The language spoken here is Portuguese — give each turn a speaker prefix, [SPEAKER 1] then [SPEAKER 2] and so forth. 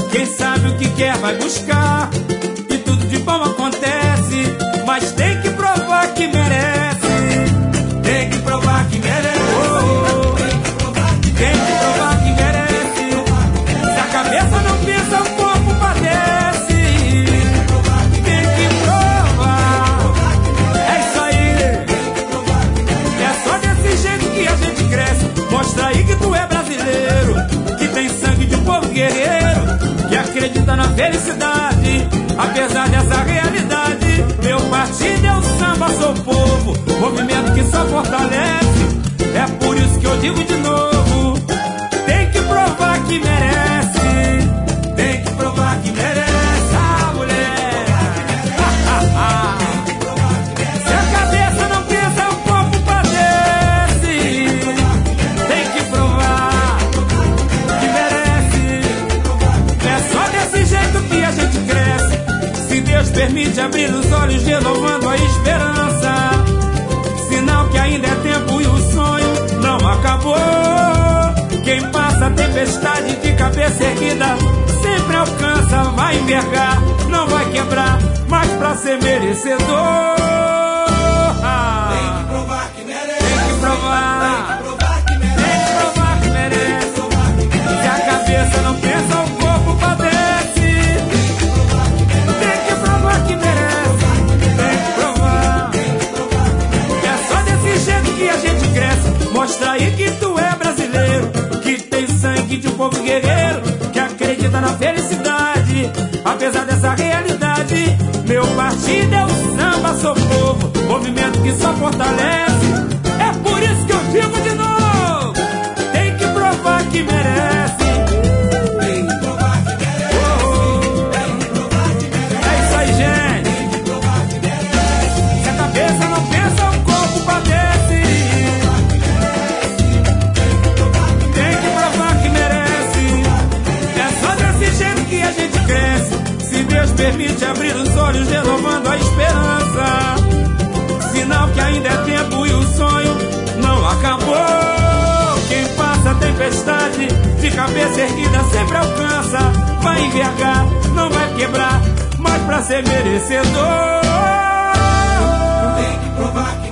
[SPEAKER 1] Quem sabe o que quer vai buscar, e tudo de bom acontece, mas tem que provar que merece. Tem que provar que merece. Tem que provar que merece. Se a cabeça não pensa, o corpo padece. Tem que provar. É isso aí. É só desse jeito que a gente cresce. Mostra aí que tu é brasileiro, que tem sangue de povo guerreiro, que acredita na felicidade, apesar dessa realidade. Meu partido é o samba, sou povo, movimento que só fortalece. É por isso que eu digo de novo, tem que provar que merece. Tem que provar que merece, ah, mulher. Se a cabeça não pensa, o corpo padece. Tem que provar que merece. É só desse jeito que a gente cresce. Se Deus permite abrir os olhos, renovando a esperança, sinal que ainda é tempo e o sonho não acabou. Quem passa a tempestade de cabeça erguida sempre alcança, vai envergar, não vai quebrar, mas pra ser merecedor tem que provar que merece. Tem que provar. Tem que provar que merece. Se a cabeça não pensa, o corpo padece. Tem que provar que merece. Tem que provar. É só desse jeito que a gente cresce. Mostra aí que tu é brasileiro, que tem sangue de um povo guerreiro, que acredita na felicidade, apesar dessa realidade. Meu partido é o samba, sou povo, movimento que só fortalece. É por isso que eu digo de novo, tem que provar que merece. Tem que provar que merece. Tem que provar que merece. É isso aí, gente. Tem que provar que merece. Se a cabeça não pensa, o corpo padece. Tem que provar que merece. É só desse jeito que a gente cresce. Se Deus permite abrir os olhos, renovando a esperança, sinal que ainda é tempo e o sonho não acabou. Quem passa a tempestade de cabeça erguida sempre alcança, vai envergar, não vai quebrar, mas pra ser merecedor tem que provar que